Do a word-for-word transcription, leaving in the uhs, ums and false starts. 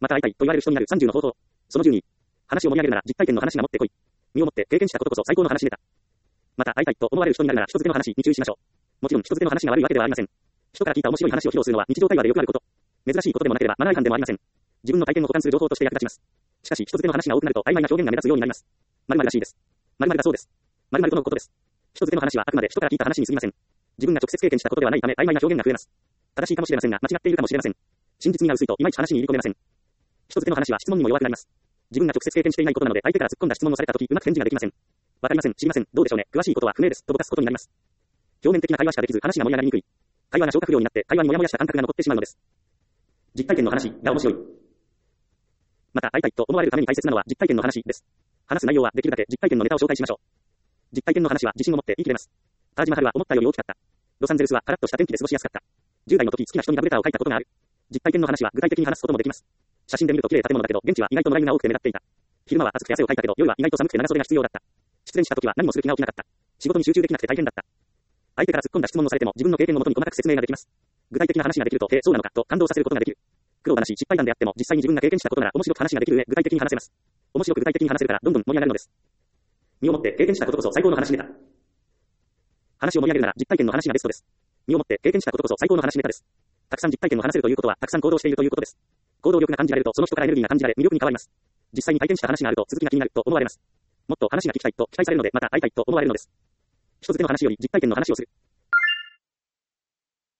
また会いたいと言われる人になるさんじゅうの方法。そのじゅうに。話を盛り上げるなら実体験の話が持ってこい。身をもって経験したことこそ最高の話でた。また会いたいと思われる人になるなら人づての話に注意しましょう。もちろん人づての話が悪いわけではありません。人から聞いた面白い話を披露するのは日常会話でよくあること。珍しいことでもなければマナー違反でもありません。自分の体験を補完する情報として役立ちます。しかし人づての話が多くなると曖昧な表現が目立つようになります。〇〇らしいです。〇〇だそうです。〇〇とのことです。人づての話はあくまで人から聞いた話に過ぎません。自分が直接経験したことではないため曖昧な表現が増えます。正しいかもしれませんが間違っているかもしれません。真実味が薄いといまいち話に入り込めません。人づての話は質問にも弱くなります。自分が直接経験していないことなので相手から突っ込んだ質問をされたときうまく返事ができません。わかりません、知りません、どうでしょうね、詳しいことは不明ですとぼかすことになります。表面的な会話しかできず話が盛り上がりにくい。会話が消化不良になって会話にモヤモヤした感覚が残ってしまうのです。実体験の話が面白い。また会いたいと思われるために大切なのは実体験の話です。話す内容はできるだけ実体験のネタを紹介しましょう。実体験の話は自信を持って言い切れます。タージマハルは思ったより大きかった。ロサンゼルスはカラッとした天気で過ごしやすかった。じゅう代の時好きな人にラブレターを書いたことがある。実体験の話は具体的に話すこともできます。写真で見ると綺麗建物だけど現地は意外と野良犬が多くて目立っていた。昼間は暑くて汗をかいたけど夜は意外と寒くて長袖が必要だった。失恋した時は何もする気が起きなかった。仕事に集中できなくて大変だった。相手から突っ込んだ質問をされても自分の経験をもとに細かく説明ができます。具体的な話ができると、へえ、そうなのかと感動させることができる。苦労話、失敗談であっても実際に自分が経験したことなら面白く話ができる上、具体的に話せます。面白く具体的に話せるからどんどん盛り上がるのです。身をもって経験したことこそ最高の話ネタ。話を盛り上げるなら実体験の話がベストです。身をもって経験したことこそ最高の話ネタです。たくさん実体験を話せるということはたくさん行動しているということです。行動力が感じられるとその人からエネルギーが感じられ魅力に変わります。実際に体験した話があると続きが気になると思われます。もっと話が聞きたいと期待されるのでまた会いたいと思われるのです。人づての話より実体験の話をする。